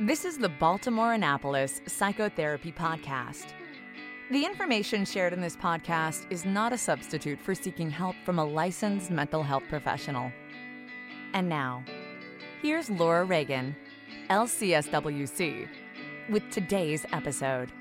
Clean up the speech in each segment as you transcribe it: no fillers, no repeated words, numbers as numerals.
This is the Baltimore Annapolis Psychotherapy Podcast. The information shared in this podcast is not a substitute for seeking help from a licensed mental health professional. And now, here's Laura Reagan, LCSWC, with today's episode.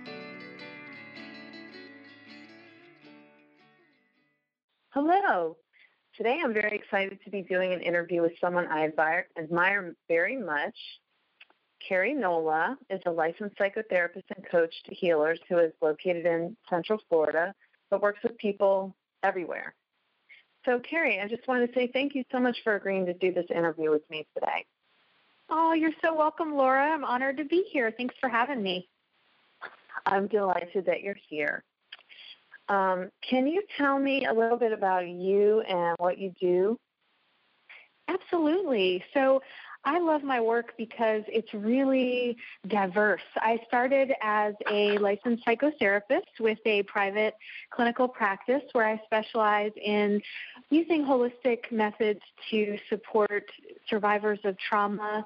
Hello. Today I'm very excited to be doing an interview with someone I admire very much. Carrie Nola is a licensed psychotherapist and coach to healers who is located in Central Florida, but works with people everywhere. So, Carrie, I just wanted to say thank you so much for agreeing to do this interview with me today. Oh, you're so welcome, Laura. I'm honored to be here. Thanks for having me. I'm delighted that you're here. Can you tell me a little bit about you and what you do? Absolutely. So I love my work because it's really diverse. I started as a licensed psychotherapist with a private clinical practice where I specialize in using holistic methods to support survivors of trauma,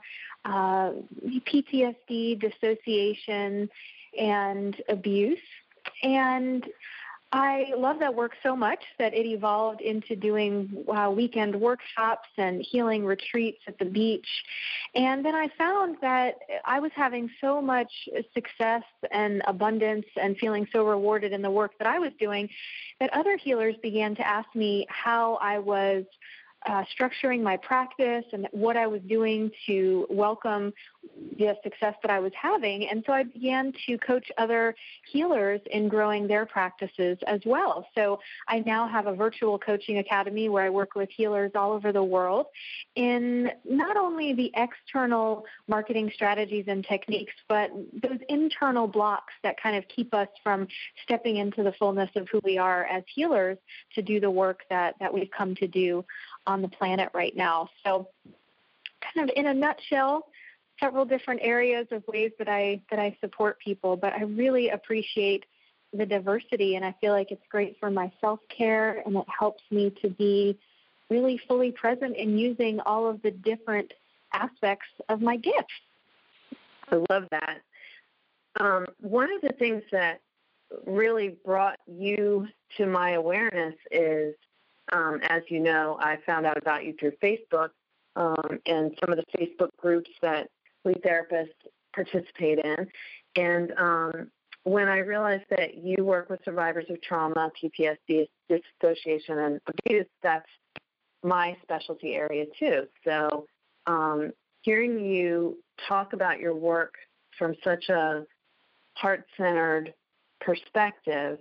PTSD, dissociation, and abuse. And I love that work so much that it evolved into doing weekend workshops and healing retreats at the beach. And then I found that I was having so much success and abundance and feeling so rewarded in the work that I was doing that other healers began to ask me how I was structuring my practice and what I was doing to welcome the success that I was having. And so I began to coach other healers in growing their practices as well. So I now have a virtual coaching academy where I work with healers all over the world in not only the external marketing strategies and techniques, but those internal blocks that kind of keep us from stepping into the fullness of who we are as healers to do the work that we've come to do on the planet right now. So kind of in a nutshell, several different areas of ways that I support people, but I really appreciate the diversity, and I feel like it's great for my self-care, and it helps me to be really fully present in using all of the different aspects of my gifts. I love that. One of the things that really brought you to my awareness is, as you know, I found out about you through Facebook and some of the Facebook groups that we therapists participate in. And when I realized that you work with survivors of trauma, PTSD, dissociation, and abuse, that's my specialty area too. So hearing you talk about your work from such a heart-centered perspective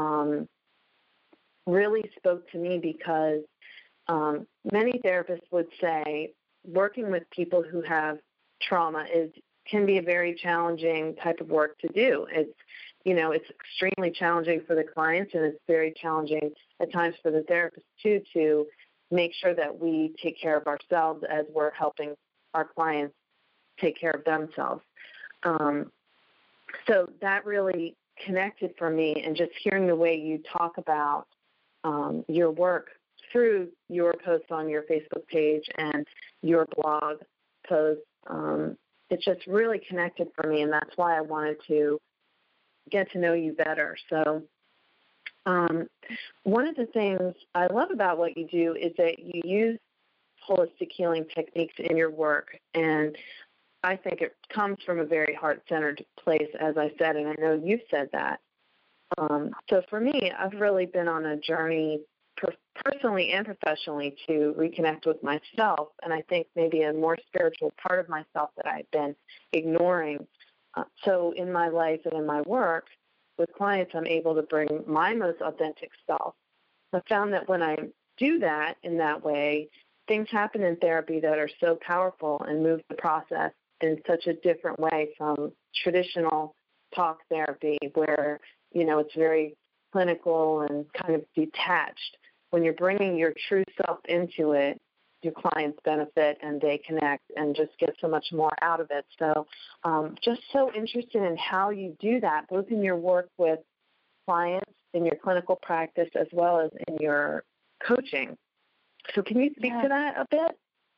really spoke to me because many therapists would say working with people who have trauma can be a very challenging type of work to do. It's extremely challenging for the clients, and it's very challenging at times for the therapist too to make sure that we take care of ourselves as we're helping our clients take care of themselves. So that really connected for me, and just hearing the way you talk about your work through your posts on your Facebook page and your blog posts, it just really connected for me, and that's why I wanted to get to know you better. So one of the things I love about what you do is that you use holistic healing techniques in your work, and I think it comes from a very heart-centered place, as I said, and I know you've said that. So for me, I've really been on a journey personally and professionally to reconnect with myself, and I think maybe a more spiritual part of myself that I've been ignoring. So in my life and in my work with clients, I'm able to bring my most authentic self. I found that when I do that in that way, things happen in therapy that are so powerful and move the process in such a different way from traditional talk therapy where it's very clinical and kind of detached. When you're bringing your true self into it, your clients benefit and they connect and just get so much more out of it. So just so interested in how you do that, both in your work with clients, in your clinical practice, as well as in your coaching. So can you speak to that a bit?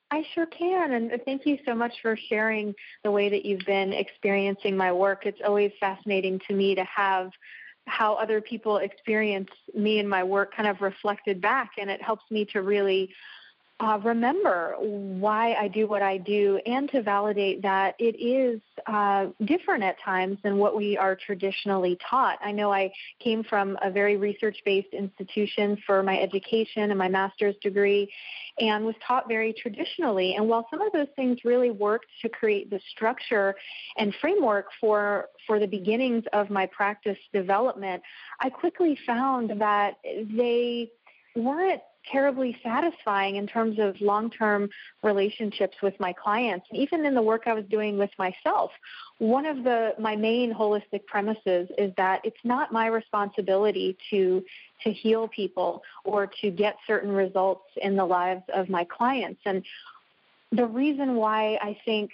I sure can. And thank you so much for sharing the way that you've been experiencing my work. It's always fascinating to me to have how other people experience me and my work kind of reflected back. And it helps me to really remember why I do what I do and to validate that it is different at times than what we are traditionally taught. I know I came from a very research-based institution for my education and my master's degree and was taught very traditionally. And while some of those things really worked to create the structure and framework for the beginnings of my practice development, I quickly found that they weren't terribly satisfying in terms of long-term relationships with my clients. Even in the work I was doing with myself, one of my main holistic premises is that it's not my responsibility to heal people or to get certain results in the lives of my clients. And the reason why I think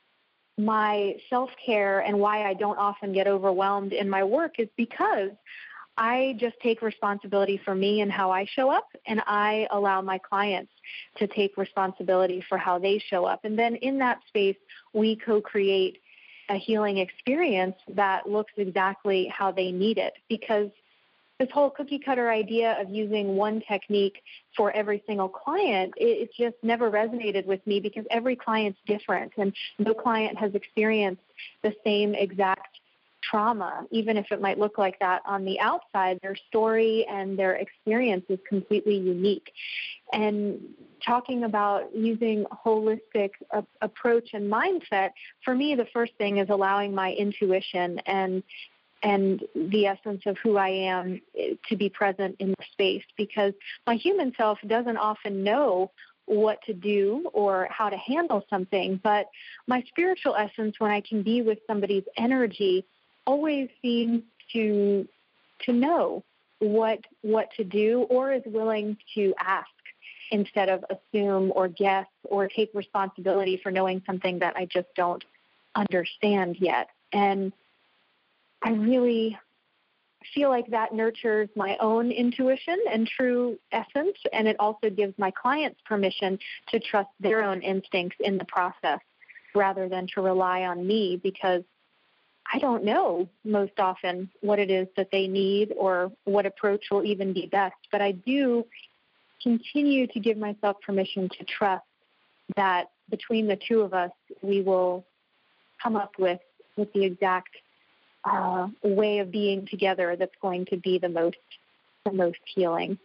my self-care and why I don't often get overwhelmed in my work is because I just take responsibility for me and how I show up, and I allow my clients to take responsibility for how they show up. And then in that space, we co-create a healing experience that looks exactly how they need it. Because this whole cookie-cutter idea of using one technique for every single client, it just never resonated with me because every client's different, and no client has experienced the same exact trauma, even if it might look like that on the outside. Their story and their experience is completely unique. And talking about using holistic approach and mindset, for me, the first thing is allowing my intuition and the essence of who I am to be present in the space, because my human self doesn't often know what to do or how to handle something, but my spiritual essence, when I can be with somebody's energy, always seems to know what to do, or is willing to ask instead of assume or guess or take responsibility for knowing something that I just don't understand yet. And I really feel like that nurtures my own intuition and true essence, and it also gives my clients permission to trust their own instincts in the process rather than to rely on me, because I don't know most often what it is that they need or what approach will even be best, but I do continue to give myself permission to trust that between the two of us, we will come up with the exact way of being together that's going to be the most healing.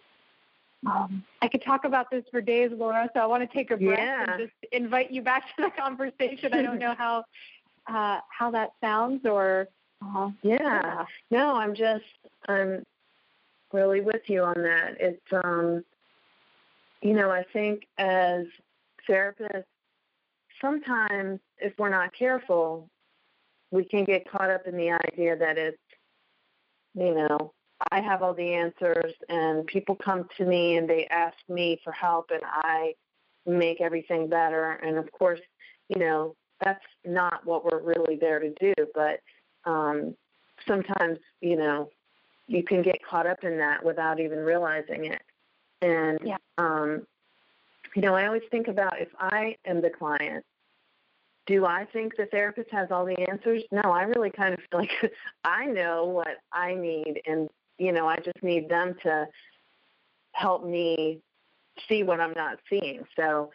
I could talk about this for days, Laura, so I want to take a breath and just invite you back to the conversation. I don't know how that sounds, or no, I'm really with you on that. It's I think as therapists, sometimes if we're not careful, we can get caught up in the idea that it's I have all the answers and people come to me and they ask me for help and I make everything better. And of course, that's not what we're really there to do, but sometimes, you can get caught up in that without even realizing it. And, I always think about, if I am the client, do I think the therapist has all the answers? No, I really kind of feel like I know what I need, and, I just need them to help me see what I'm not seeing. So,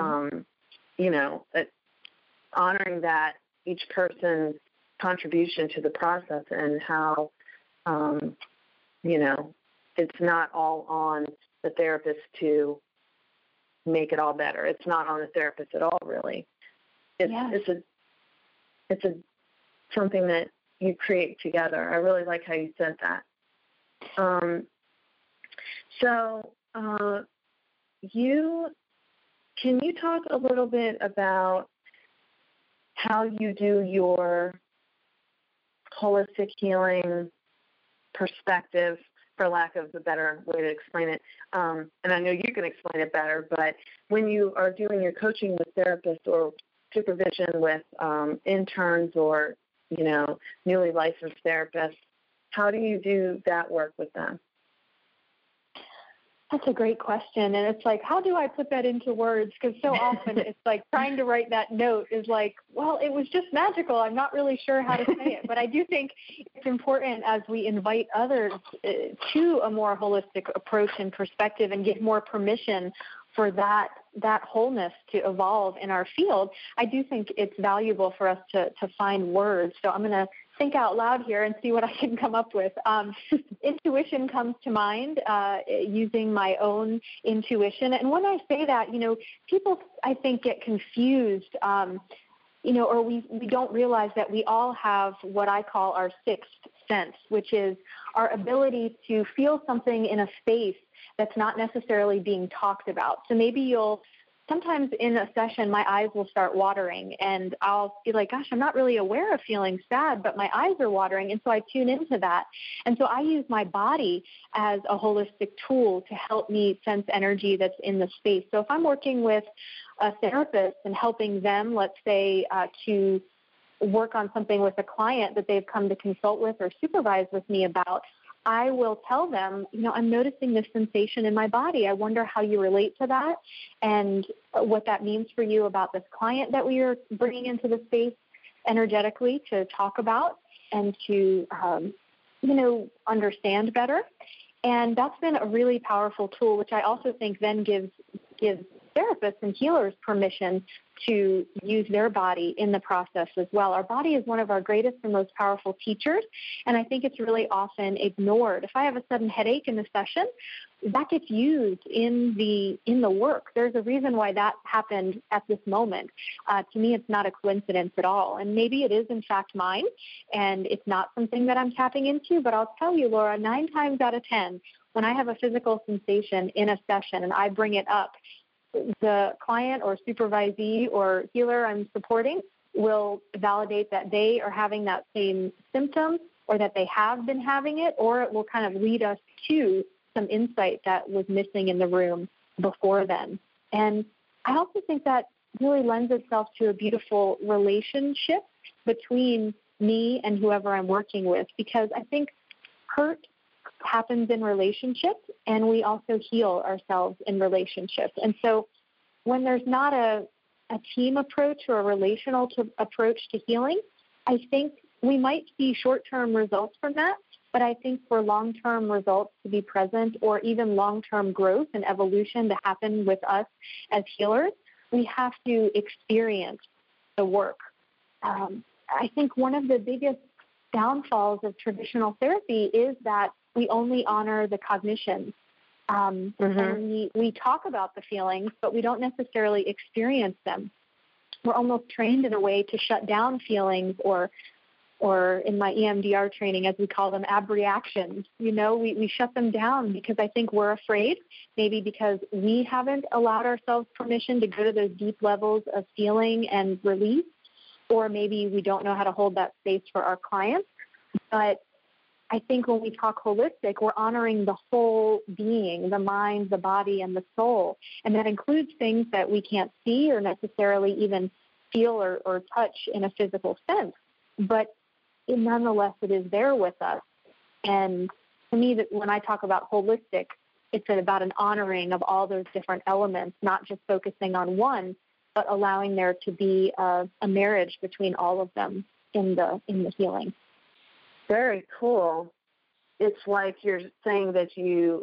honoring that each person's contribution to the process and how, it's not all on the therapist to make it all better. It's not on the therapist at all, really. It's something that you create together. I really like how you said that. Can you talk a little bit about how you do your holistic healing perspective, for lack of a better way to explain it? And I know you can explain it better, but when you are doing your coaching with therapists or supervision with interns or, newly licensed therapists, how do you do that work with them? That's a great question. And it's like, how do I put that into words? Because so often it's like trying to write that note is like, well, it was just magical. I'm not really sure how to say it. But I do think it's important as we invite others to a more holistic approach and perspective and give more permission for that wholeness to evolve in our field. I do think it's valuable for us to find words. So I'm going to think out loud here and see what I can come up with. Intuition comes to mind, using my own intuition. And when I say that, people, I think, get confused, or we don't realize that we all have what I call our sixth sense, which is our ability to feel something in a space that's not necessarily being talked about. So maybe sometimes in a session, my eyes will start watering and I'll be like, gosh, I'm not really aware of feeling sad, but my eyes are watering. And so I tune into that. And so I use my body as a holistic tool to help me sense energy that's in the space. So if I'm working with a therapist and helping them, let's say, to work on something with a client that they've come to consult with or supervise with me about, I will tell them, I'm noticing this sensation in my body. I wonder how you relate to that and what that means for you about this client that we are bringing into the space energetically to talk about and to, understand better. And that's been a really powerful tool, which I also think then gives therapists and healers permission to use their body in the process as well. Our body is one of our greatest and most powerful teachers, and I think it's really often ignored. If I have a sudden headache in the session, that gets used in the work. There's a reason why that happened at this moment. To me, it's not a coincidence at all, and maybe it is in fact mine, and it's not something that I'm tapping into, but I'll tell you, Laura, 9 times out of 10, when I have a physical sensation in a session and I bring it up, the client or supervisee or healer I'm supporting will validate that they are having that same symptom or that they have been having it, or it will kind of lead us to some insight that was missing in the room before then. And I also think that really lends itself to a beautiful relationship between me and whoever I'm working with, because I think hurt happens in relationships, and we also heal ourselves in relationships. And so when there's not a team approach or a relational approach to healing, I think we might see short-term results from that, but I think for long-term results to be present or even long-term growth and evolution to happen with us as healers, we have to experience the work. I think one of the biggest downfalls of traditional therapy is that we only honor the cognition. And we talk about the feelings, but we don't necessarily experience them. We're almost trained in a way to shut down feelings or in my EMDR training, as we call them, abreactions. We shut them down because I think we're afraid, maybe because we haven't allowed ourselves permission to go to those deep levels of feeling and release, or maybe we don't know how to hold that space for our clients. But I think when we talk holistic, we're honoring the whole being, the mind, the body, and the soul. And that includes things that we can't see or necessarily even feel or touch in a physical sense. But nonetheless, it is there with us. And to me, that when I talk about holistic, it's about an honoring of all those different elements, not just focusing on one, but allowing there to be a marriage between all of them in the healing. Very cool. It's like you're saying that you're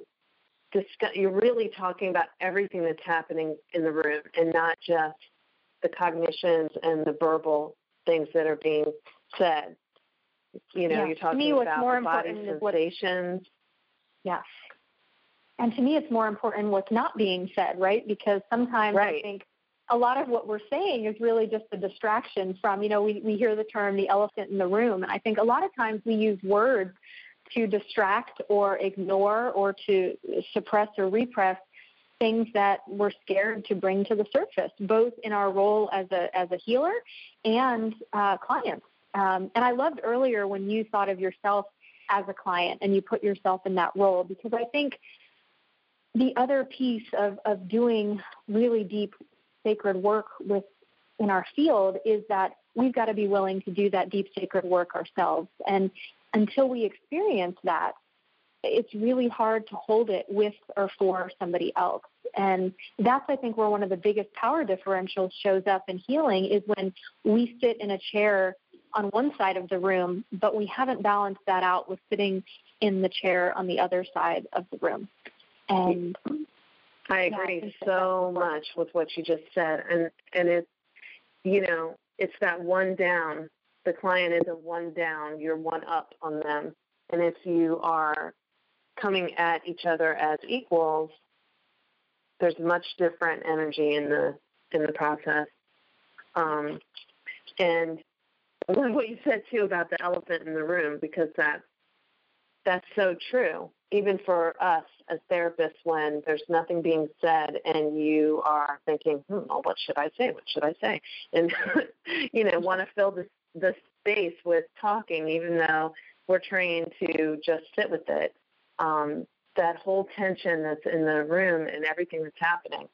really talking about everything that's happening in the room and not just the cognitions and the verbal things that are being said. You're talking about the body sensations. Yeah. And to me, it's more important what's not being said, right? Because sometimes I think a lot of what we're saying is really just a distraction from, we hear the term the elephant in the room. And I think a lot of times we use words to distract or ignore or to suppress or repress things that we're scared to bring to the surface, both in our role as a healer and clients. And I loved earlier when you thought of yourself as a client and you put yourself in that role, because I think the other piece of doing really deep sacred work in our field is that we've got to be willing to do that deep sacred work ourselves. And until we experience that, it's really hard to hold it with or for somebody else. And that's, I think, where one of the biggest power differentials shows up in healing is when we sit in a chair on one side of the room, but we haven't balanced that out with sitting in the chair on the other side of the room. And I agree so much with what you just said. And it's, it's that one down. The client is a one down. You're one up on them. And if you are coming at each other as equals, there's much different energy in the process. And I love what you said too about the elephant in the room, because that's so true. Even for us as therapists, when there's nothing being said and you are thinking, well, what should I say? What should I say? And want to fill the space with talking, even though we're trained to just sit with it. That whole tension that's in the room and everything that's happening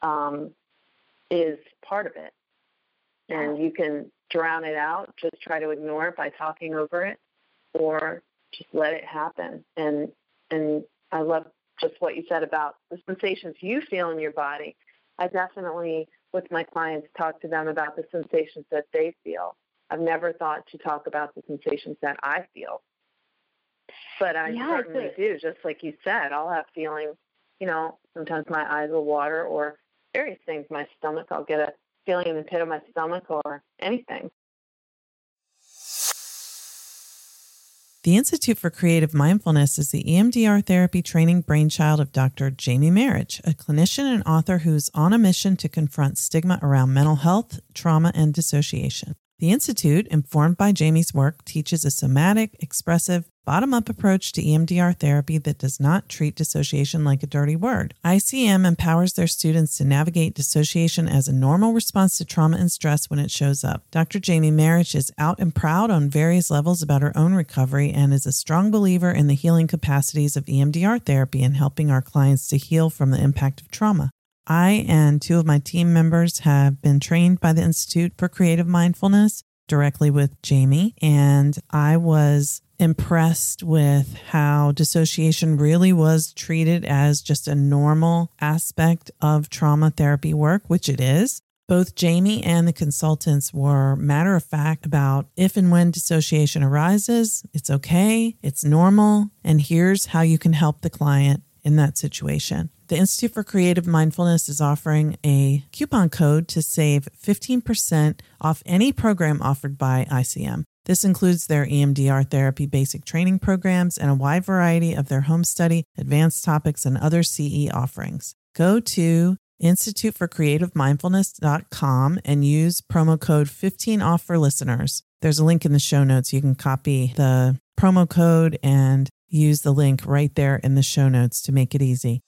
is part of it. And you can drown it out, just try to ignore it by talking over it, or just let it happen. And I love just what you said about the sensations you feel in your body. I definitely, with my clients, talk to them about the sensations that they feel. I've never thought to talk about the sensations that I feel. But I certainly do, just like you said. I'll have feelings, sometimes my eyes will water, or various things. My stomach, I'll get a feeling in the pit of my stomach or anything. The Institute for Creative Mindfulness is the EMDR therapy training brainchild of Dr. Jamie Marich, a clinician and author who's on a mission to confront stigma around mental health, trauma, and dissociation. The Institute, informed by Jamie's work, teaches a somatic, expressive, bottom-up approach to EMDR therapy that does not treat dissociation like a dirty word. ICM empowers their students to navigate dissociation as a normal response to trauma and stress when it shows up. Dr. Jamie Marich is out and proud on various levels about her own recovery and is a strong believer in the healing capacities of EMDR therapy and helping our clients to heal from the impact of trauma. I and two of my team members have been trained by the Institute for Creative Mindfulness directly with Jamie, and I was impressed with how dissociation really was treated as just a normal aspect of trauma therapy work, which it is. Both Jamie and the consultants were matter of fact about if and when dissociation arises, it's okay, it's normal, and here's how you can help the client in that situation. The Institute for Creative Mindfulness is offering a coupon code to save 15% off any program offered by ICM. This includes their EMDR therapy basic training programs and a wide variety of their home study, advanced topics, and other CE offerings. Go to instituteforcreativemindfulness.com and use promo code 15OFF for listeners. There's a link in the show notes. You can copy the promo code and use the link right there in the show notes to make it easy.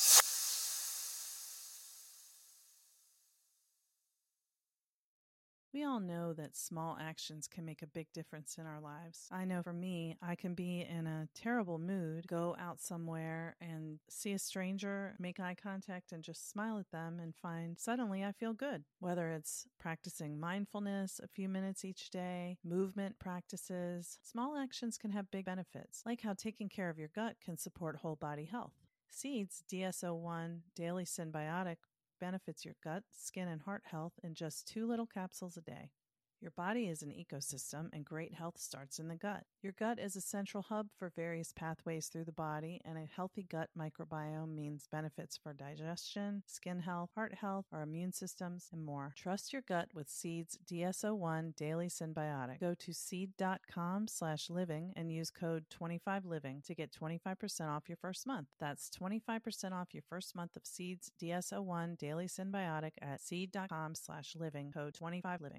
We all know that small actions can make a big difference in our lives. I know for me, I can be in a terrible mood, go out somewhere and see a stranger, make eye contact and just smile at them and find suddenly I feel good. Whether it's practicing mindfulness a few minutes each day, movement practices, small actions can have big benefits, like how taking care of your gut can support whole body health. Seeds DS-01 Daily Synbiotic benefits your gut, skin, and heart health in just 2 little capsules a day. Your body is an ecosystem, and great health starts in the gut. Your gut is a central hub for various pathways through the body, and a healthy gut microbiome means benefits for digestion, skin health, heart health, our immune systems, and more. Trust your gut with Seed's DS-01 Daily Synbiotic. Go to seed.com/living and use code 25living to get 25% off your first month. That's 25% off your first month of Seed's DS-01 Daily Synbiotic at seed.com/living, code 25living.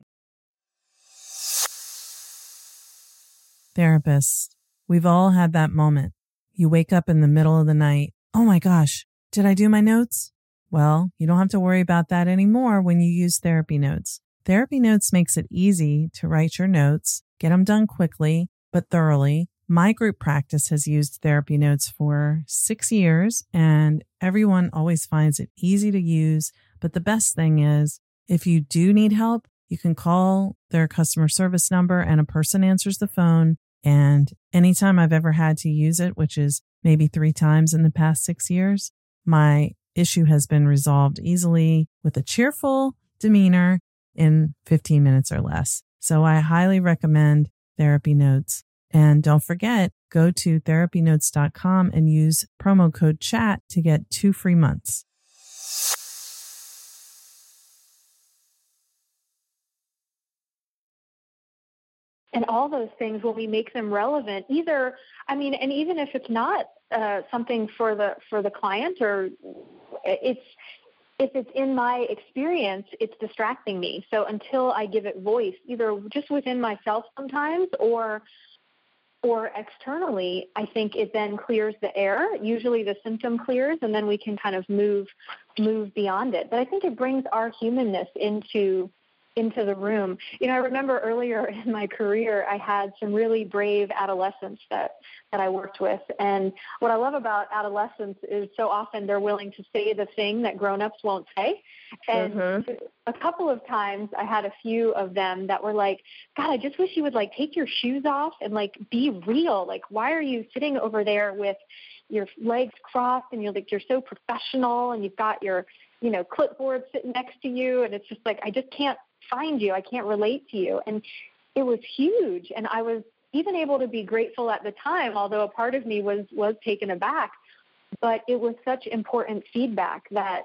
Therapists, we've all had that moment. You wake up in the middle of the night. Oh my gosh, did I do my notes? Well, you don't have to worry about that anymore when you use Therapy Notes. Therapy Notes makes it easy to write your notes, get them done quickly, but thoroughly. My group practice has used Therapy Notes for 6 years, and everyone always finds it easy to use. But the best thing is, if you do need help, you can call their customer service number and a person answers the phone And anytime I've ever had to use it, which is maybe 3 times in the past 6 years, my issue has been resolved easily with a cheerful demeanor in 15 minutes or less. So I highly recommend Therapy Notes. And don't forget, go to therapynotes.com and use promo code CHAT to get 2 free months. And all those things, when we make them relevant, and even if it's not something for the client, or if it's in my experience, it's distracting me. So until I give it voice, either just within myself sometimes or externally, I think it then clears the air. Usually the symptom clears, and then we can kind of move beyond it. But I think it brings our humanness into the room. I remember earlier in my career, I had some really brave adolescents that I worked with. And what I love about adolescents is so often they're willing to say the thing that grown-ups won't say. And a couple of times I had a few of them that were like, God, I just wish you would take your shoes off and be real. Why are you sitting over there with your legs crossed and you're so professional and you've got your, clipboard sitting next to you. And it's just I just can't find you. I can't relate to you. And it was huge. And I was even able to be grateful at the time, although a part of me was taken aback. But it was such important feedback that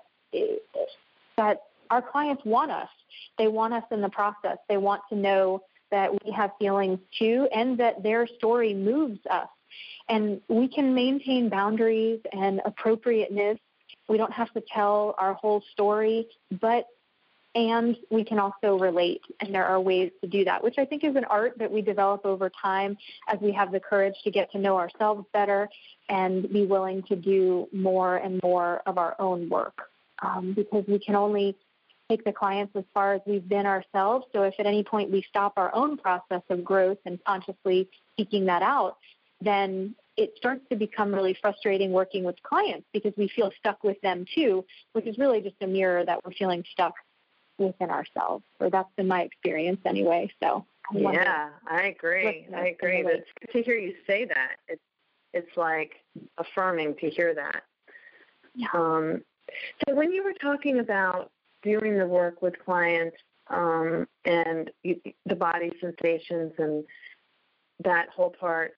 our clients want us. They want us in the process. They want to know that we have feelings too, and that their story moves us. And we can maintain boundaries and appropriateness. We don't have to tell our whole story, and we can also relate, and there are ways to do that, which I think is an art that we develop over time as we have the courage to get to know ourselves better and be willing to do more and more of our own work, because we can only take the clients as far as we've been ourselves. So if at any point we stop our own process of growth and consciously seeking that out, then it starts to become really frustrating working with clients because we feel stuck with them too, which is really just a mirror that we're feeling stuck within ourselves, or that's been my experience anyway. So I agree. It's good to hear you say that. It's affirming to hear that. Yeah. So when you were talking about doing the work with clients and the body sensations and that whole part,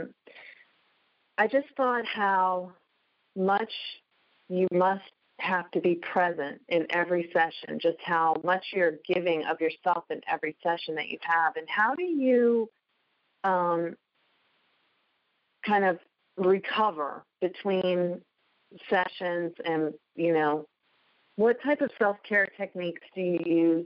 I just thought how much you must have to be present in every session, just how much you're giving of yourself in every session that you have. And how do you kind of recover between sessions and, what type of self-care techniques do you use?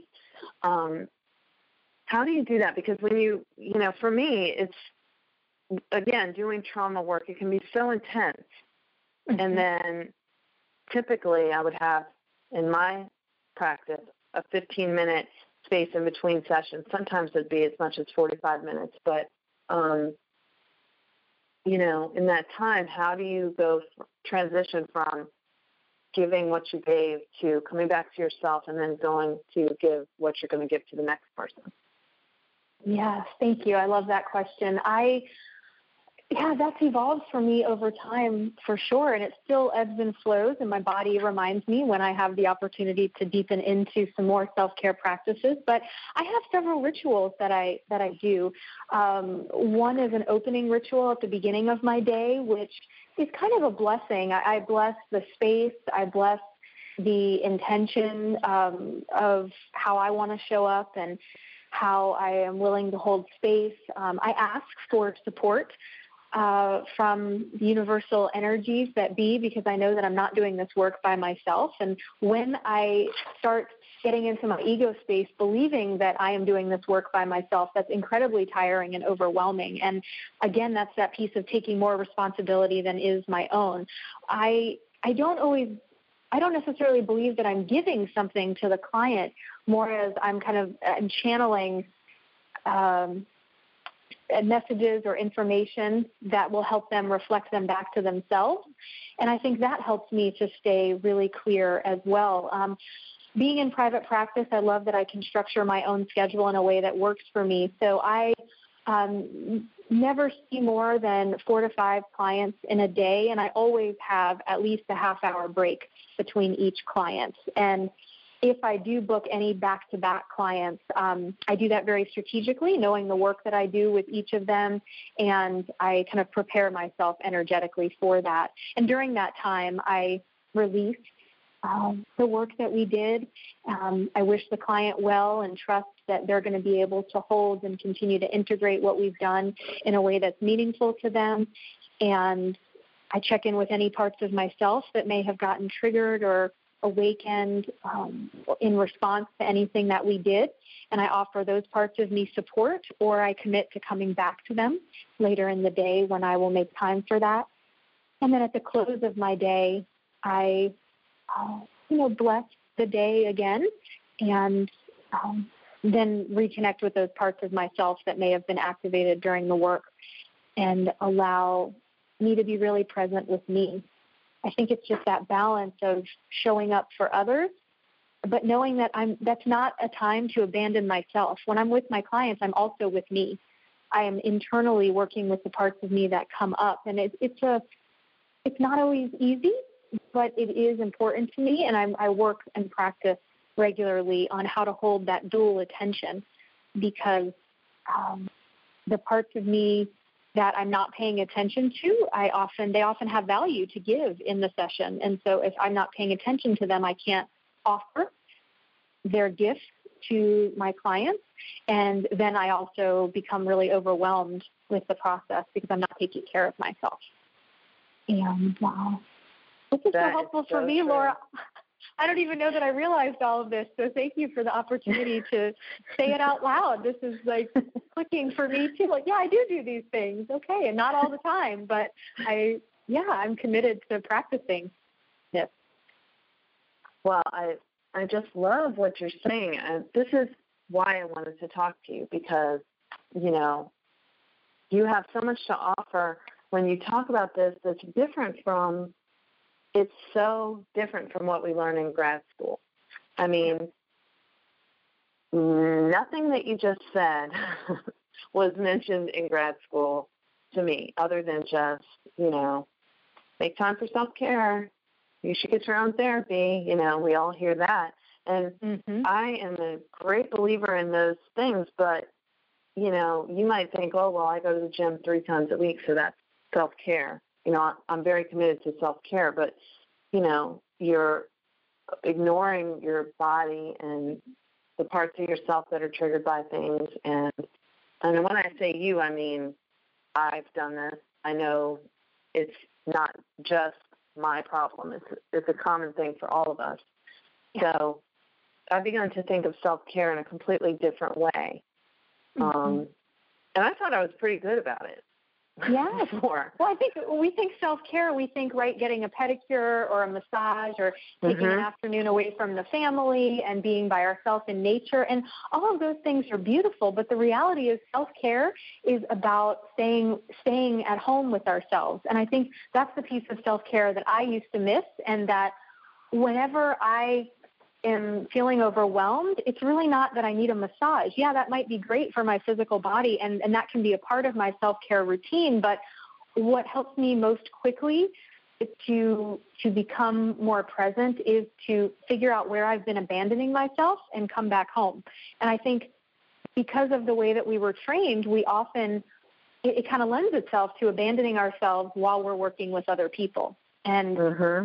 How do you do that? Because when for me, it's, again, doing trauma work, it can be so intense. Mm-hmm. And then typically I would have, in my practice, a 15-minute space in between sessions. Sometimes it'd be as much as 45 minutes. But, in that time, how do you transition from giving what you gave to coming back to yourself and then going to give what you're going to give to the next person? Yes, thank you. I love that question. That's evolved for me over time for sure, and it still ebbs and flows, and my body reminds me when I have the opportunity to deepen into some more self-care practices. But I have several rituals that I do. One is an opening ritual at the beginning of my day, which is kind of a blessing. I bless the space. I bless the intention of how I want to show up and how I am willing to hold space. I ask for support from the universal energies that be, because I know that I'm not doing this work by myself. And when I start getting into my ego space, believing that I am doing this work by myself, that's incredibly tiring and overwhelming. And again, that's that piece of taking more responsibility than is my own. I don't necessarily believe that I'm giving something to the client, more as I'm channeling messages or information that will help them reflect them back to themselves. And I think that helps me to stay really clear as well. Being in private practice, I love that I can structure my own schedule in a way that works for me. So I never see more than 4 to 5 clients in a day, and I always have at least a half-hour break between each client. And if I do book any back-to-back clients, I do that very strategically, knowing the work that I do with each of them, and I kind of prepare myself energetically for that. And during that time, I release the work that we did. I wish the client well and trust that they're going to be able to hold and continue to integrate what we've done in a way that's meaningful to them. And I check in with any parts of myself that may have gotten triggered or awakened in response to anything that we did. And I offer those parts of me support, or I commit to coming back to them later in the day when I will make time for that. And then at the close of my day, I bless the day again, and then reconnect with those parts of myself that may have been activated during the work and allow me to be really present with me. I think it's just that balance of showing up for others, but knowing that that's not a time to abandon myself. When I'm with my clients, I'm also with me. I am internally working with the parts of me that come up, and it's not always easy, but it is important to me, and I work and practice regularly on how to hold that dual attention, because the parts of me that I'm not paying attention to, they often have value to give in the session. And so if I'm not paying attention to them, I can't offer their gifts to my clients. And then I also become really overwhelmed with the process because I'm not taking care of myself. And this is so helpful for me, true. Laura. I don't even know that I realized all of this, so thank you for the opportunity to say it out loud. This is like clicking for me too. Like, yeah, I do these things, okay, and not all the time, but I'm committed to practicing. Yes. Well, I just love what you're saying, and this is why I wanted to talk to you, because you have so much to offer when you talk about this. That's different from. It's so different from what we learn in grad school. I mean, nothing that you just said was mentioned in grad school to me, other than just, make time for self-care. You should get your own therapy. We all hear that. And I am a great believer in those things, but, you might think, oh, well, I go to the gym 3 times a week, so that's self-care. I'm very committed to self-care, but, you're ignoring your body and the parts of yourself that are triggered by things. And when I say you, I mean, I've done this. I know it's not just my problem. It's a common thing for all of us. Yeah. So I've begun to think of self-care in a completely different way. And I thought I was pretty good about it. Yeah. Well, I think we think self-care, we think, getting a pedicure or a massage or taking an afternoon away from the family and being by ourselves in nature. And all of those things are beautiful. But the reality is self-care is about staying at home with ourselves. And I think that's the piece of self-care that I used to miss, and that whenever I am feeling overwhelmed, it's really not that I need a massage. Yeah, that might be great for my physical body, and that can be a part of my self-care routine. But what helps me most quickly to become more present is to figure out where I've been abandoning myself and come back home. And I think because of the way that we were trained, we often, it kind of lends itself to abandoning ourselves while we're working with other people. And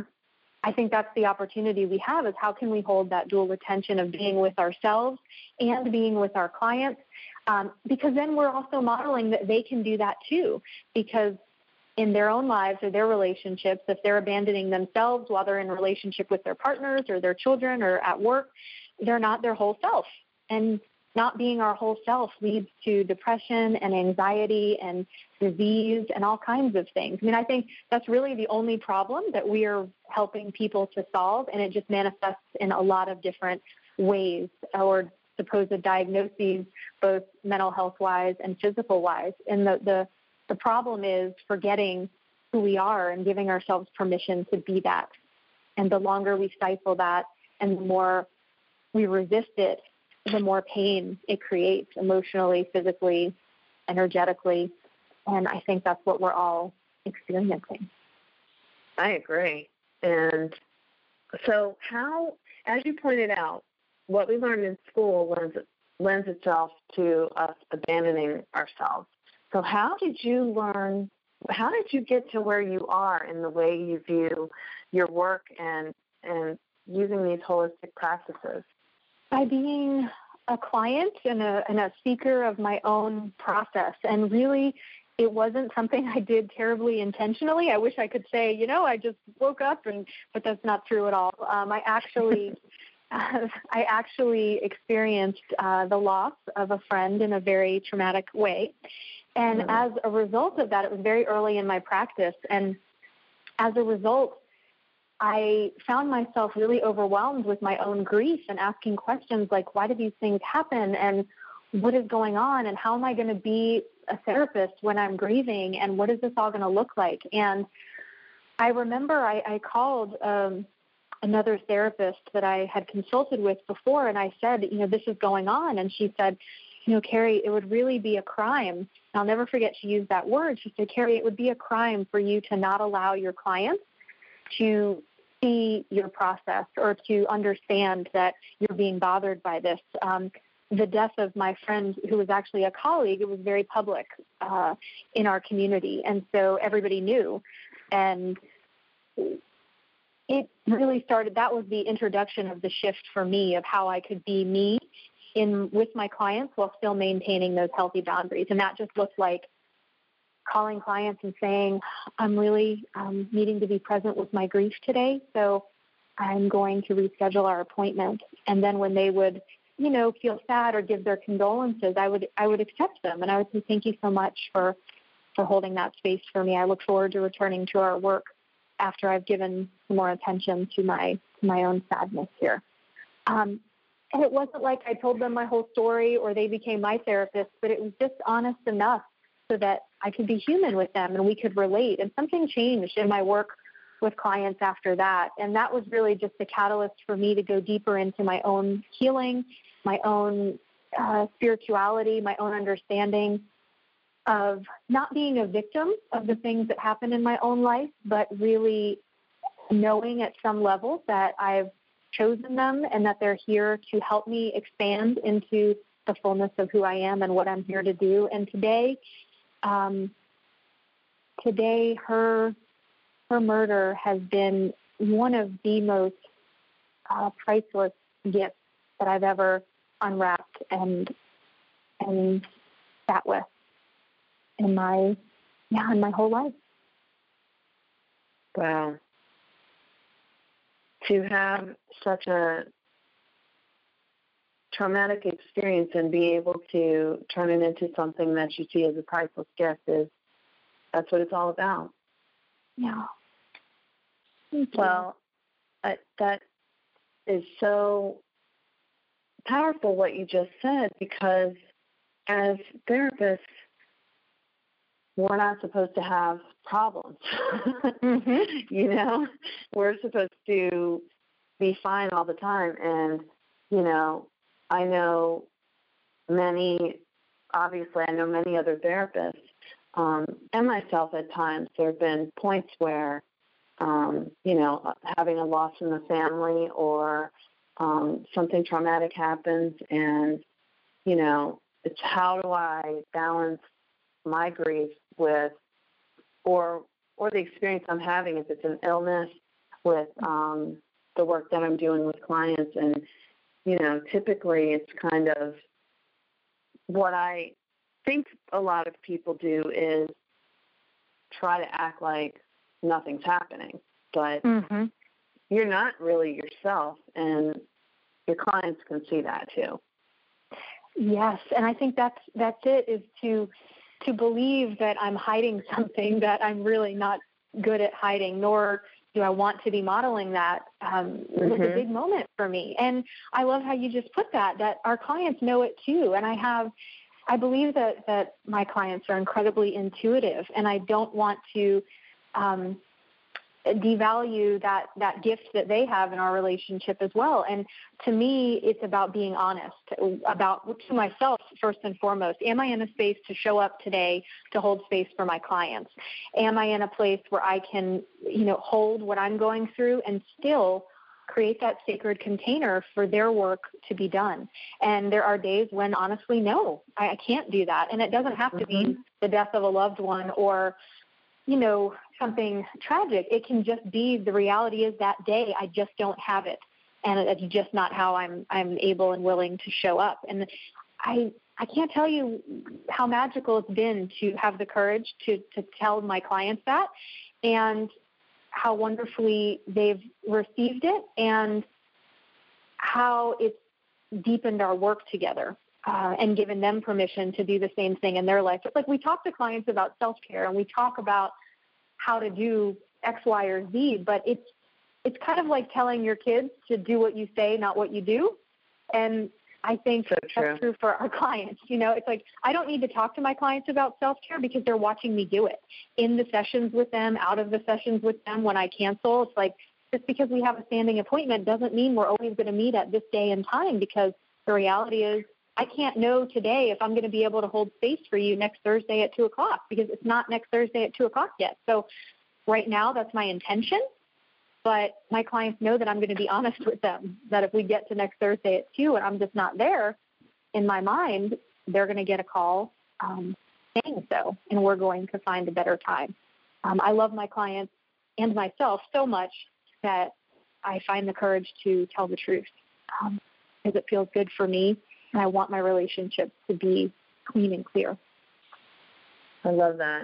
I think that's the opportunity we have, is how can we hold that dual attention of being with ourselves and being with our clients, because then we're also modeling that they can do that too, because in their own lives or their relationships, if they're abandoning themselves while they're in a relationship with their partners or their children or at work, they're not their whole self. And not being our whole self leads to depression and anxiety and disease and all kinds of things. I mean, I think that's really the only problem that we are helping people to solve, and it just manifests in a lot of different ways, or supposed diagnoses, both mental health-wise and physical-wise. And the problem is forgetting who we are and giving ourselves permission to be that. And the longer we stifle that and the more we resist it, the more pain it creates emotionally, physically, energetically. And I think that's what we're all experiencing. I agree. And so how, as you pointed out, what we learned in school lends itself to us abandoning ourselves. So how did you get to where you are in the way you view your work and using these holistic practices? By being a client and a seeker of my own process. And really, it wasn't something I did terribly intentionally. I wish I could say, I just woke up, but that's not true at all. I actually experienced the loss of a friend in a very traumatic way. And as a result of that, it was very early in my practice. And as a result, I found myself really overwhelmed with my own grief and asking questions like, why do these things happen? And what is going on? And how am I going to be a therapist when I'm grieving? And what is this all going to look like? And I remember I called another therapist that I had consulted with before, and I said, this is going on. And she said, Carrie, it would really be a crime. And I'll never forget she used that word. She said, Carrie, it would be a crime for you to not allow your clients to see your process or to understand that you're being bothered by this. The death of my friend, who was actually a colleague, it was very public in our community. And so everybody knew. And it really started, that was the introduction of the shift for me of how I could be me with my clients while still maintaining those healthy boundaries. And that just looked like calling clients and saying, I'm really needing to be present with my grief today, so I'm going to reschedule our appointment. And then when they would, feel sad or give their condolences, I would accept them. And I would say, thank you so much for holding that space for me. I look forward to returning to our work after I've given some more attention to my own sadness here. And it wasn't like I told them my whole story or they became my therapist, but it was just honest enough so that I could be human with them and we could relate. And something changed in my work with clients after that. And that was really just the catalyst for me to go deeper into my own healing, my own spirituality, my own understanding of not being a victim of the things that happen in my own life, but really knowing at some level that I've chosen them and that they're here to help me expand into the fullness of who I am and what I'm here to do. And today her murder has been one of the most priceless gifts that I've ever unwrapped and sat with in my whole life. Wow. To have such a traumatic experience and be able to turn it into something that you see as a priceless gift that's what it's all about. Yeah. Well, that is so powerful what you just said, because as therapists, we're not supposed to have problems. Mm-hmm. We're supposed to be fine all the time. And, I know many other therapists, and myself at times. There have been points where, having a loss in the family or something traumatic happens, and, it's how do I balance my grief with, or the experience I'm having if it's an illness, with the work that I'm doing with clients. And, typically it's kind of what I think a lot of people do is try to act like nothing's happening, but you're not really yourself, and your clients can see that too. Yes, and I think that's it, is to believe that I'm hiding something that I'm really not good at hiding, nor do I want to be modeling that. It was a big moment for me. And I love how you just put that our clients know it too. And I believe that my clients are incredibly intuitive, and I don't want to devalue that gift that they have in our relationship as well. And to me, it's about being honest to myself first and foremost. Am I in a space to show up today to hold space for my clients? Am I in a place where I can, hold what I'm going through and still create that sacred container for their work to be done? And there are days when, honestly, no, I can't do that. And it doesn't have to be the death of a loved one or something tragic. It can just be the reality is that day I just don't have it, and it's just not how I'm able and willing to show up. And I can't tell you how magical it's been to have the courage to tell my clients that, and how wonderfully they've received it, and how it's deepened our work together. And given them permission to do the same thing in their life. It's like we talk to clients about self-care and we talk about how to do X, Y, or Z, but it's kind of like telling your kids to do what you say, not what you do. And I think that's true for our clients. It's like I don't need to talk to my clients about self-care because they're watching me do it in the sessions with them, out of the sessions with them. When I cancel, it's like just because we have a standing appointment doesn't mean we're always going to meet at this day and time, because the reality is I can't know today if I'm going to be able to hold space for you next Thursday at 2:00 because it's not next Thursday at 2:00 yet. So right now that's my intention, but my clients know that I'm going to be honest with them, that if we get to next Thursday at 2:00 and I'm just not there, in my mind, they're going to get a call saying so, and we're going to find a better time. I love my clients and myself so much that I find the courage to tell the truth because it feels good for me. And I want my relationships to be clean and clear. I love that.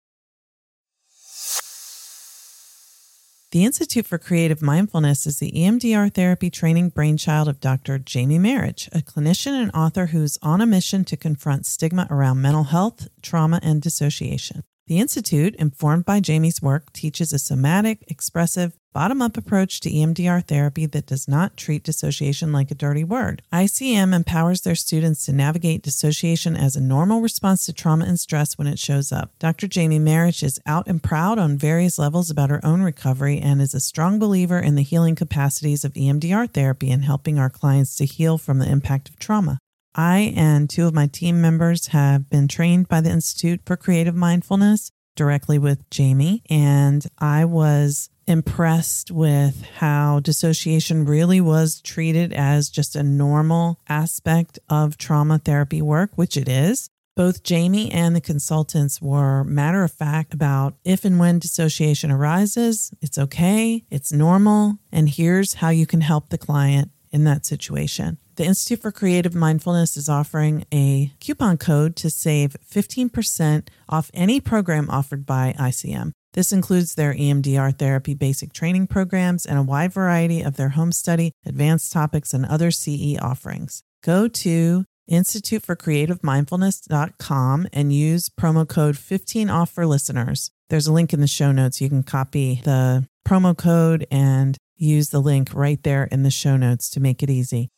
The Institute for Creative Mindfulness is the EMDR therapy training brainchild of Dr. Jamie Marich, a clinician and author who's on a mission to confront stigma around mental health, trauma, and dissociation. The Institute, informed by Jamie's work, teaches a somatic, expressive, bottom-up approach to EMDR therapy that does not treat dissociation like a dirty word. ICM empowers their students to navigate dissociation as a normal response to trauma and stress when it shows up. Dr. Jamie Marich is out and proud on various levels about her own recovery and is a strong believer in the healing capacities of EMDR therapy and helping our clients to heal from the impact of trauma. I and two of my team members have been trained by the Institute for Creative Mindfulness directly with Jamie, and I was impressed with how dissociation really was treated as just a normal aspect of trauma therapy work, which it is. Both Jamie and the consultants were matter of fact about if and when dissociation arises, it's okay, it's normal, and here's how you can help the client in that situation. The Institute for Creative Mindfulness is offering a coupon code to save 15% off any program offered by ICM. This includes their EMDR therapy basic training programs and a wide variety of their home study, advanced topics, and other CE offerings. Go to instituteforcreativemindfulness.com and use promo code 15OFF for listeners. There's a link in the show notes. You can copy the promo code and use the link right there in the show notes to make it easy.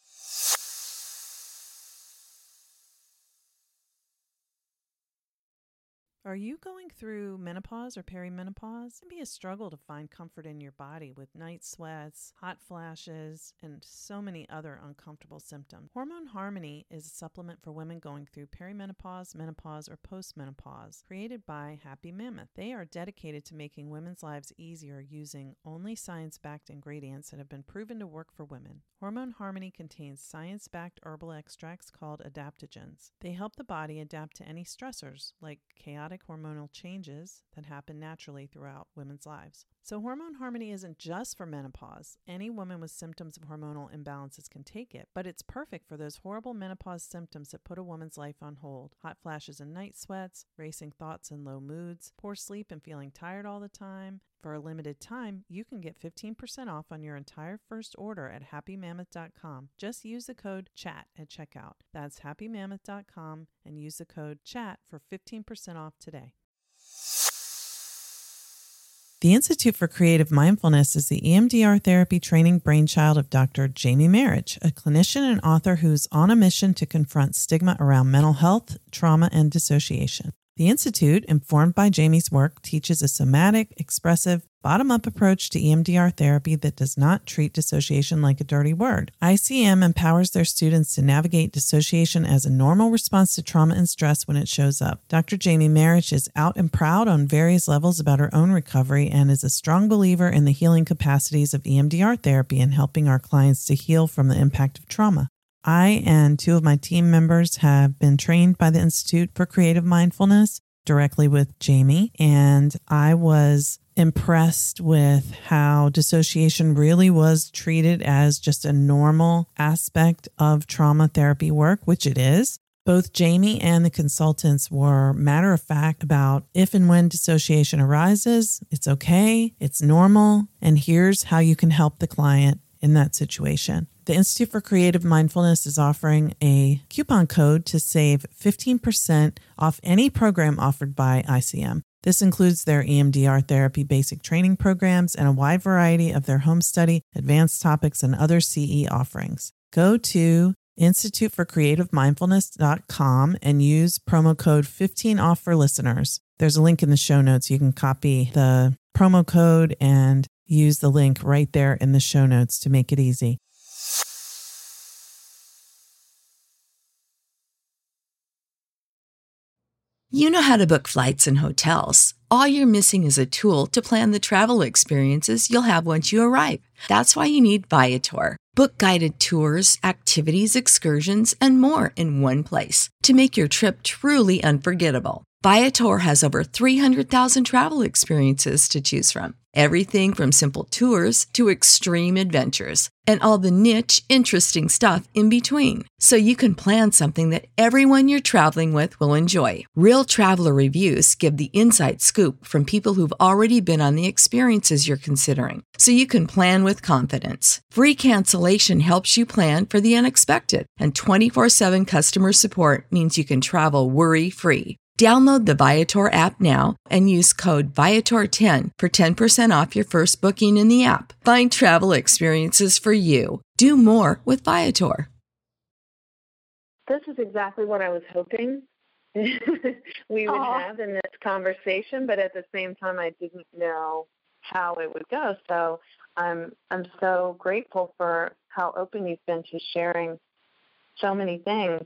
Are you going through menopause or perimenopause? It can be a struggle to find comfort in your body with night sweats, hot flashes, and so many other uncomfortable symptoms. Hormone Harmony is a supplement for women going through perimenopause, menopause, or postmenopause, created by Happy Mammoth. They are dedicated to making women's lives easier using only science-backed ingredients that have been proven to work for women. Hormone Harmony contains science-backed herbal extracts called adaptogens. They help the body adapt to any stressors, like chaotic hormonal changes that happen naturally throughout women's lives. So Hormone Harmony isn't just for menopause. Any woman with symptoms of hormonal imbalances can take it, but it's perfect for those horrible menopause symptoms that put a woman's life on hold. Hot flashes and night sweats, racing thoughts and low moods, poor sleep and feeling tired all the time. For a limited time, you can get 15% off on your entire first order at happymammoth.com. Just use the code CHAT at checkout. That's happymammoth.com and use the code CHAT for 15% off today. The Institute for Creative Mindfulness is the EMDR therapy training brainchild of Dr. Jamie Marich, a clinician and author who's on a mission to confront stigma around mental health, trauma, and dissociation. The Institute, informed by Jamie's work, teaches a somatic, expressive, bottom-up approach to EMDR therapy that does not treat dissociation like a dirty word. ICM empowers their students to navigate dissociation as a normal response to trauma and stress when it shows up. Dr. Jamie Marich is out and proud on various levels about her own recovery and is a strong believer in the healing capacities of EMDR therapy and helping our clients to heal from the impact of trauma. I and 2 of my team members have been trained by the Institute for Creative Mindfulness directly with Jamie, and I was impressed with how dissociation really was treated as just a normal aspect of trauma therapy work, which it is. Both Jamie and the consultants were matter of fact about if and when dissociation arises, it's okay, it's normal, and here's how you can help the client in that situation. The Institute for Creative Mindfulness is offering a coupon code to save 15% off any program offered by ICM. This includes their EMDR therapy basic training programs and a wide variety of their home study, advanced topics, and other CE offerings. Go to instituteforcreativemindfulness.com and use promo code 15OFF for listeners. There's a link in the show notes. You can copy the promo code and use the link right there in the show notes to make it easy. You know how to book flights and hotels. All you're missing is a tool to plan the travel experiences you'll have once you arrive. That's why you need Viator. Book guided tours, activities, excursions, and more in one place to make your trip truly unforgettable. Viator has over 300,000 travel experiences to choose from. Everything from simple tours to extreme adventures and all the niche, interesting stuff in between. So you can plan something that everyone you're traveling with will enjoy. Real traveler reviews give the inside scoop from people who've already been on the experiences you're considering. So you can plan with confidence. Free cancellation helps you plan for the unexpected. And 24/7 customer support means you can travel worry-free. Download the Viator app now and use code Viator10 for 10% off your first booking in the app. Find travel experiences for you. Do more with Viator. This is exactly what I was hoping we would have in this conversation, but at the same time, I didn't know how it would go. So I'm so grateful for how open you've been to sharing so many things.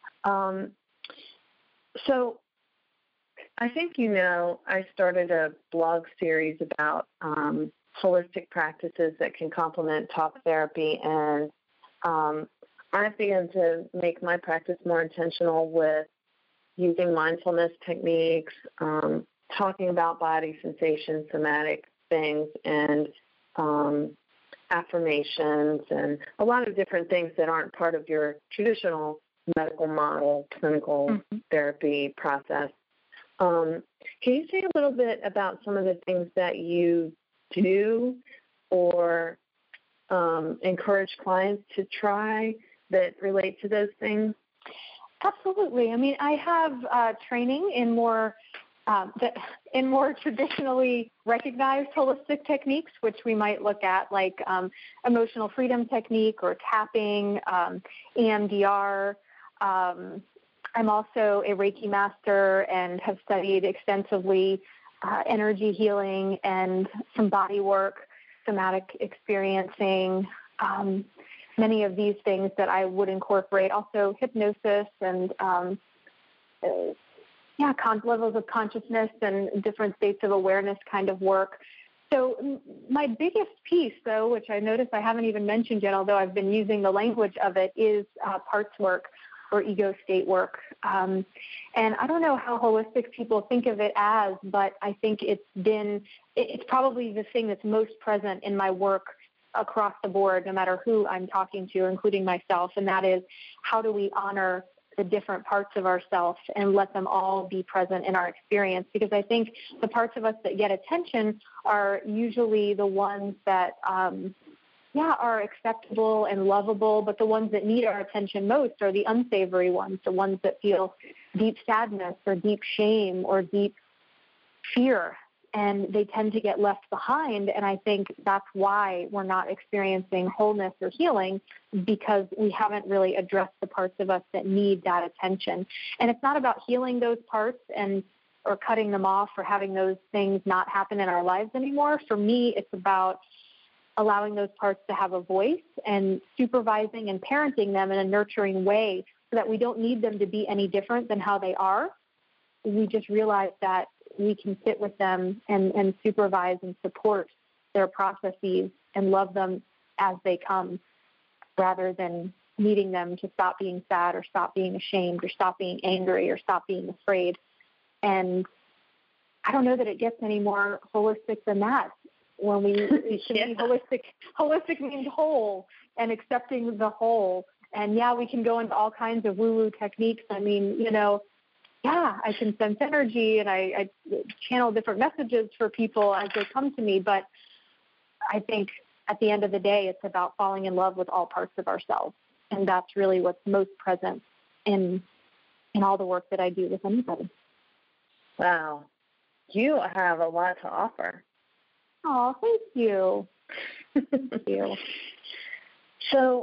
So I think I started a blog series about holistic practices that can complement talk therapy, and I've begun to make my practice more intentional with using mindfulness techniques, talking about body sensations, somatic things, and affirmations, and a lot of different things that aren't part of your traditional medical model, clinical therapy process. Can you say a little bit about some of the things that you do or encourage clients to try that relate to those things? Absolutely. I mean, I have training in more traditionally recognized holistic techniques, which we might look at like emotional freedom technique or tapping, EMDR. I'm also a Reiki master and have studied extensively energy healing and some body work, somatic experiencing, many of these things that I would incorporate. Also hypnosis and, levels of consciousness and different states of awareness kind of work. So my biggest piece, though, which I noticed I haven't even mentioned yet, although I've been using the language of it, is parts work or ego state work. And I don't know how holistic people think of it as, but I think it's probably the thing that's most present in my work across the board, no matter who I'm talking to, including myself, and that is how do we honor the different parts of ourselves and let them all be present in our experience? Because I think the parts of us that get attention are usually the ones that are acceptable and lovable, but the ones that need our attention most are the unsavory ones, the ones that feel deep sadness or deep shame or deep fear, and they tend to get left behind. And I think that's why we're not experiencing wholeness or healing, because we haven't really addressed the parts of us that need that attention. And it's not about healing those parts and or cutting them off or having those things not happen in our lives anymore. For me, it's about allowing those parts to have a voice and supervising and parenting them in a nurturing way so that we don't need them to be any different than how they are. We just realize that we can sit with them and supervise and support their processes and love them as they come, rather than needing them to stop being sad or stop being ashamed or stop being angry or stop being afraid. And I don't know that it gets any more holistic than that. When we holistic means whole and accepting the whole. And yeah, we can go into all kinds of woo-woo techniques. I mean, I can sense energy and I channel different messages for people as they come to me. But I think at the end of the day, it's about falling in love with all parts of ourselves. And that's really what's most present in all the work that I do with anybody. Wow. You have a lot to offer. Oh, thank you. Thank you. So,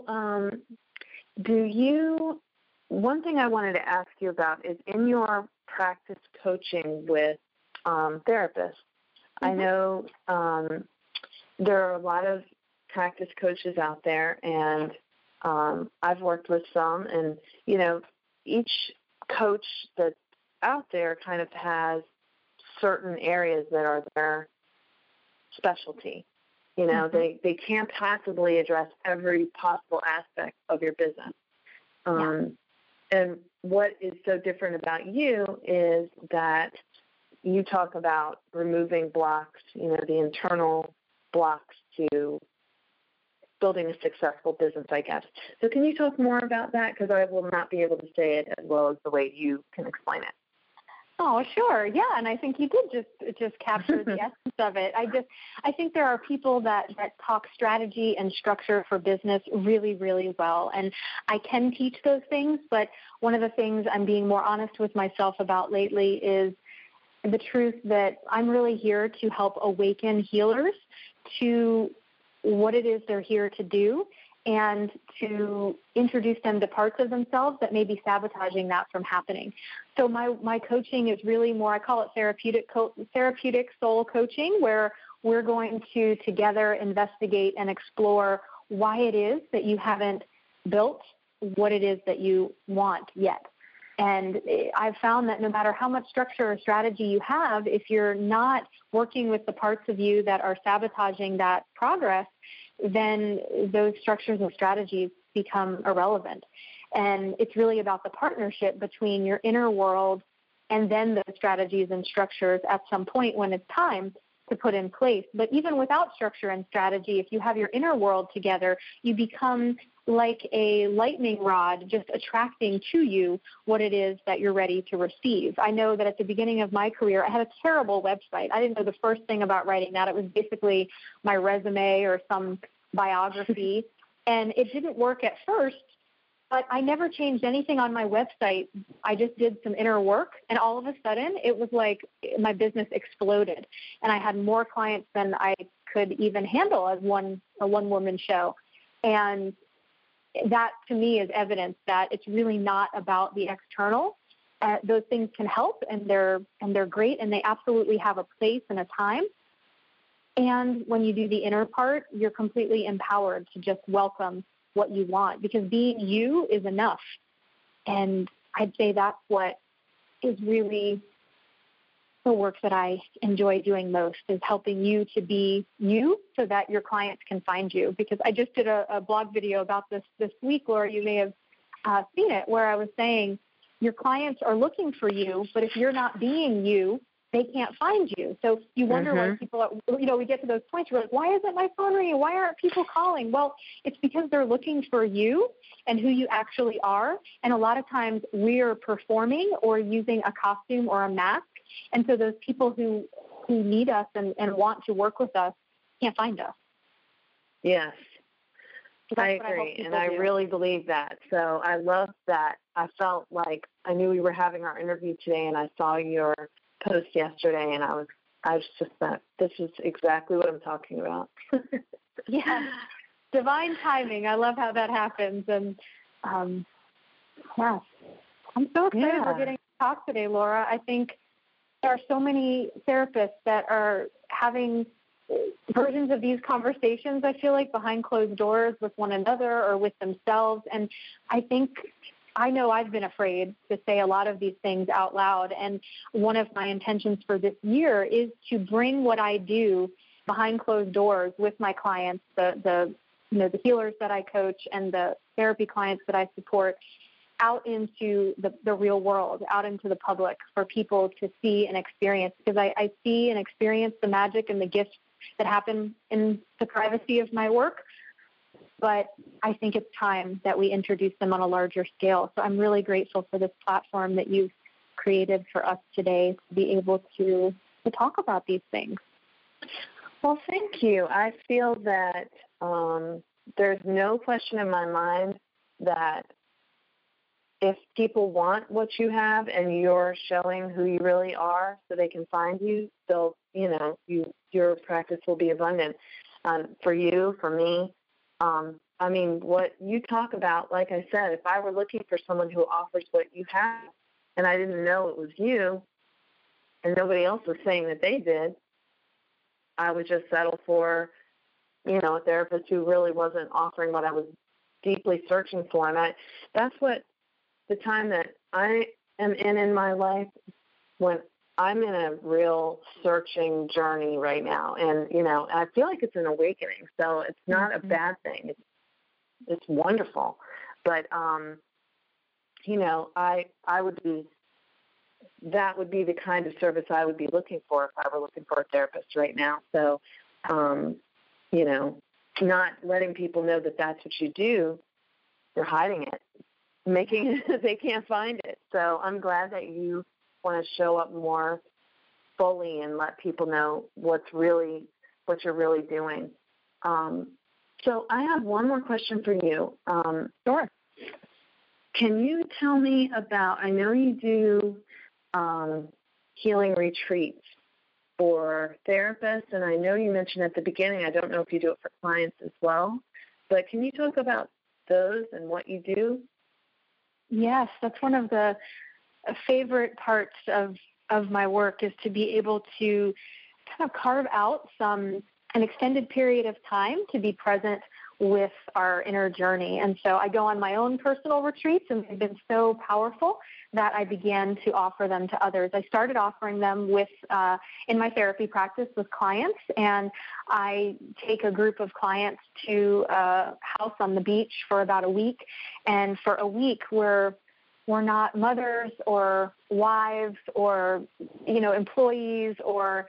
one thing I wanted to ask you about is in your practice coaching with therapists, I know there are a lot of practice coaches out there, and I've worked with some, and, each coach that's out there kind of has certain areas that are their specialty. They can't possibly address every possible aspect of your business. And what is so different about you is that you talk about removing blocks, the internal blocks to building a successful business, I guess. So can you talk more about that? Because I will not be able to say it as well as the way you can explain it. Oh, sure. Yeah. And I think you did just capture the essence of it. I think there are people that talk strategy and structure for business really, really well. And I can teach those things. But one of the things I'm being more honest with myself about lately is the truth that I'm really here to help awaken healers to what it is they're here to do, and to introduce them to parts of themselves that may be sabotaging that from happening. So my coaching is really more, I call it therapeutic soul coaching, where we're going to together investigate and explore why it is that you haven't built what it is that you want yet. And I've found that no matter how much structure or strategy you have, if you're not working with the parts of you that are sabotaging that progress, then those structures and strategies become irrelevant. And it's really about the partnership between your inner world and then the strategies and structures at some point when it's time to put in place. But even without structure and strategy, if you have your inner world together, you become like a lightning rod, just attracting to you what it is that you're ready to receive. I know that at the beginning of my career, I had a terrible website. I didn't know the first thing about writing that. It was basically my resume or some biography, and it didn't work at first, but I never changed anything on my website. I just did some inner work, and all of a sudden, it was like my business exploded, and I had more clients than I could even handle as a one-woman show. And that, to me, is evidence that it's really not about the external. Those things can help, and they're great, and they absolutely have a place and a time. And when you do the inner part, you're completely empowered to just welcome what you want, because being you is enough. And I'd say that's what is really the work that I enjoy doing most, is helping you to be you so that your clients can find you. Because I just did a blog video about this week, Laura, you may have seen it, where I was saying your clients are looking for you, but if you're not being you, they can't find you. So you wonder why people are, we get to those points where, like, why isn't my phone ringing? Why aren't people calling? Well, it's because they're looking for you and who you actually are. And a lot of times we're performing or using a costume or a mask. And so those people who need us and want to work with us can't find us. Yes, So I agree. And I really believe that. So I love that. I felt like I knew we were having our interview today, and I saw your post yesterday, and I was just that this is exactly what I'm talking about. Yeah, divine timing. I love how that happens, and yeah, I'm so excited we're getting to talk today, Laura. I think there are so many therapists that are having versions of these conversations, I feel like, behind closed doors with one another or with themselves. And I know I've been afraid to say a lot of these things out loud. And one of my intentions for this year is to bring what I do behind closed doors with my clients, the healers that I coach and the therapy clients that I support, out into the real world, out into the public for people to see and experience. Because I see and experience the magic and the gifts that happen in the privacy of my work. But I think it's time that we introduce them on a larger scale. So I'm really grateful for this platform that you've created for us today to be able to talk about these things. Well, thank you. I feel that there's no question in my mind that if people want what you have and you're showing who you really are so they can find you, your practice will be abundant. For you, for me, what you talk about, like I said, if I were looking for someone who offers what you have and I didn't know it was you and nobody else was saying that they did, I would just settle for, a therapist who really wasn't offering what I was deeply searching for. And that's what the time that I am in my life, when I'm in a real searching journey right now. And, I feel like it's an awakening. So it's not a bad thing. It's wonderful. But, that would be the kind of service I would be looking for if I were looking for a therapist right now. So, not letting people know that that's what you do, you're hiding it, making it they can't find it. So I'm glad that you want to show up more fully and let people know what you're really doing. So I have one more question for you. Sure. Can you tell me about, I know you do healing retreats for therapists, and I know you mentioned at the beginning, I don't know if you do it for clients as well, but can you talk about those and what you do? Yes, that's one of the favorite parts of my work, is to be able to kind of carve out an extended period of time to be present with our inner journey. And so I go on my own personal retreats, and they've been so powerful that I began to offer them to others. I started offering them in my therapy practice with clients, and I take a group of clients to a house on the beach for about a week. And for a week, we're not mothers or wives or, employees or,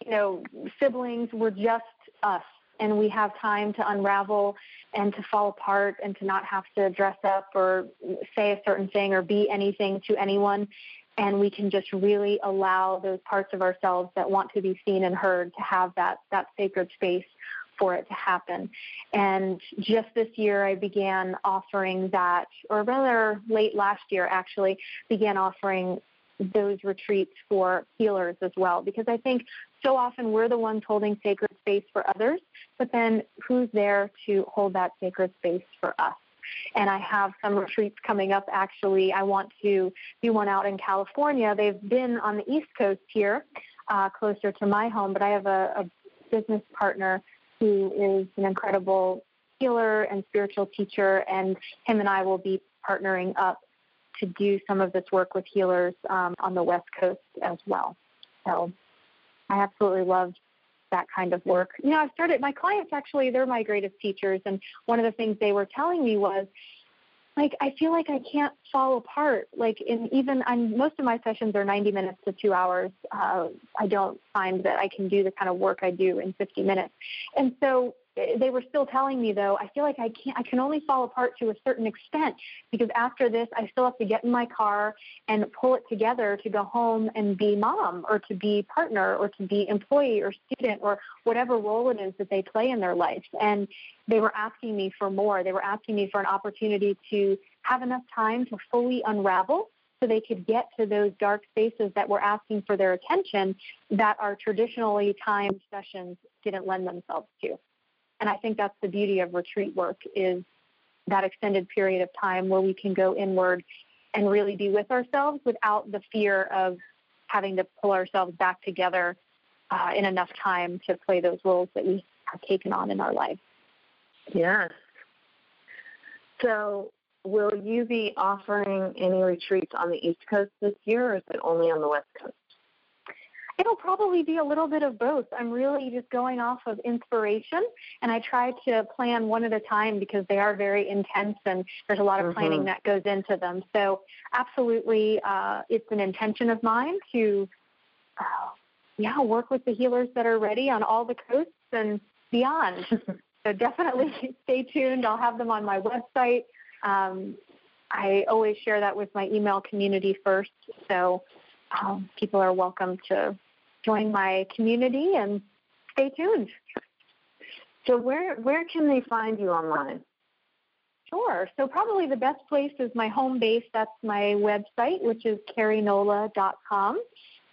siblings. We're just us. And we have time to unravel and to fall apart and to not have to dress up or say a certain thing or be anything to anyone. And we can just really allow those parts of ourselves that want to be seen and heard to have that sacred space for it to happen. And just this year, I began offering that, or rather late last year, actually, began offering those retreats for healers as well, because I think so often we're the ones holding sacred space for others, but then who's there to hold that sacred space for us? And I have some retreats coming up, actually. I want to do one out in California. They've been on the East Coast here, closer to my home, but I have a business partner who is an incredible healer and spiritual teacher, and him and I will be partnering up to do some of this work with healers on the West Coast as well. So I absolutely love that kind of work. I've started, my clients actually, they're my greatest teachers. And one of the things they were telling me was, I feel like I can't fall apart. Most of my sessions are 90 minutes to 2 hours. I don't find that I can do the kind of work I do in 50 minutes. And so they were still telling me, though, I feel like I can only fall apart to a certain extent, because after this, I still have to get in my car and pull it together to go home and be mom or to be partner or to be employee or student or whatever role it is that they play in their life. And they were asking me for more. They were asking me for an opportunity to have enough time to fully unravel so they could get to those dark spaces that were asking for their attention that our traditionally timed sessions didn't lend themselves to. And I think that's the beauty of retreat work, is that extended period of time where we can go inward and really be with ourselves without the fear of having to pull ourselves back together in enough time to play those roles that we have taken on in our life. Yes. So will you be offering any retreats on the East Coast this year, or is it only on the West Coast? It'll probably be a little bit of both. I'm really just going off of inspiration, and I try to plan one at a time because they are very intense and there's a lot of planning that goes into them. So absolutely, it's an intention of mine to, work with the healers that are ready on all the coasts and beyond. So definitely stay tuned. I'll have them on my website. I always share that with my email community first. So people are welcome to join my community and stay tuned. So where can they find you online? Sure. So probably the best place is my home base. That's my website, which is KeriNola.com,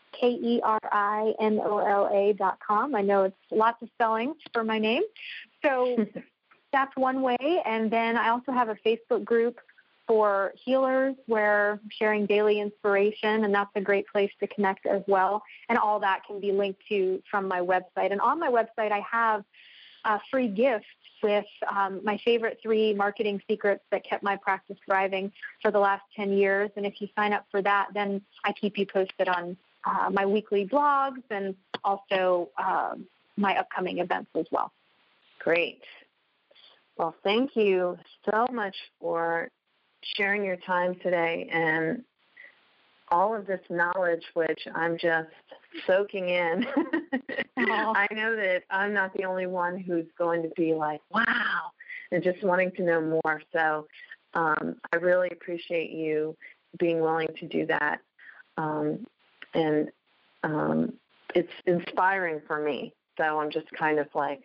KeriNola.com. I know it's lots of spelling for my name. So that's one way. And then I also have a Facebook group for healers where I'm sharing daily inspiration, and that's a great place to connect as well. And all that can be linked to from my website. And on my website, I have a free gift with my favorite 3 marketing secrets that kept my practice thriving for the last 10 years. And if you sign up for that, then I keep you posted on my weekly blogs and also my upcoming events as well. Great. Well, thank you so much for sharing your time today and all of this knowledge, which I'm just soaking in. I know that I'm not the only one who's going to be like, wow, and just wanting to know more. So I really appreciate you being willing to do that. And it's inspiring for me. So I'm just kind of like,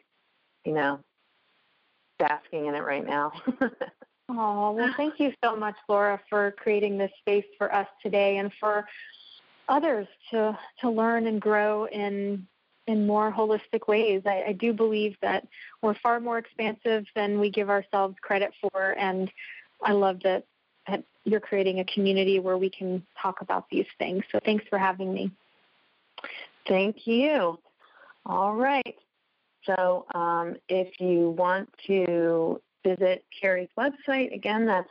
basking in it right now. Oh, well, thank you so much, Laura, for creating this space for us today and for others to learn and grow in more holistic ways. I do believe that we're far more expansive than we give ourselves credit for, and I love that you're creating a community where we can talk about these things. So thanks for having me. Thank you. All right. So if you want to visit Keri's website, again, that's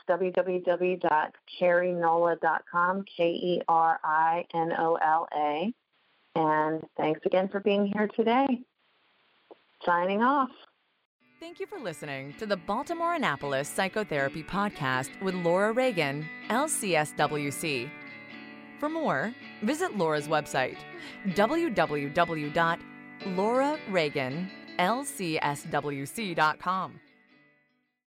www.kerinola.com, KeriNola. And thanks again for being here today. Signing off. Thank you for listening to the Baltimore Annapolis Psychotherapy Podcast with Laura Reagan, LCSWC. For more, visit Laura's website, www.laurareaganlcswc.com.